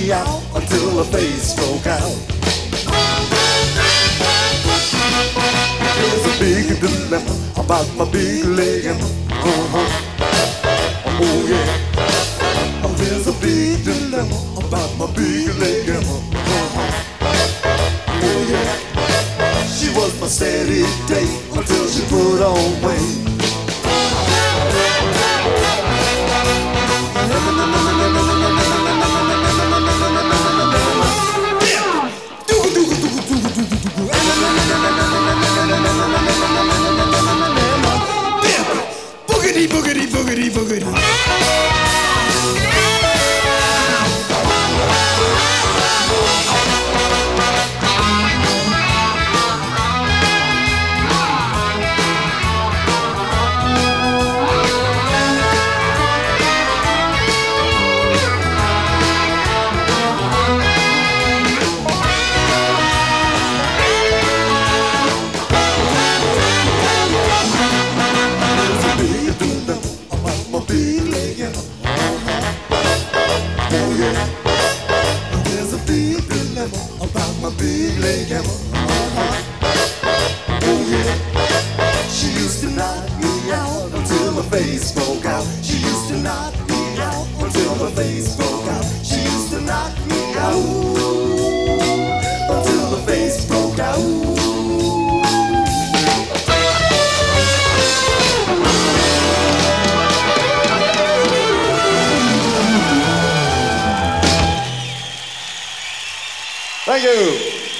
me out until her face broke out. There's a big dilemma about my big leg and oh yeah. There's a big dilemma about my big leg and oh yeah. She was my steady date until she put on weight. Boogity, boogity, boogity, boogity. About my big leg and oh yeah. She used to knock me out until my face broke out. She used to knock me out until my face broke out. She used to knock me out until my face broke out. Thank you.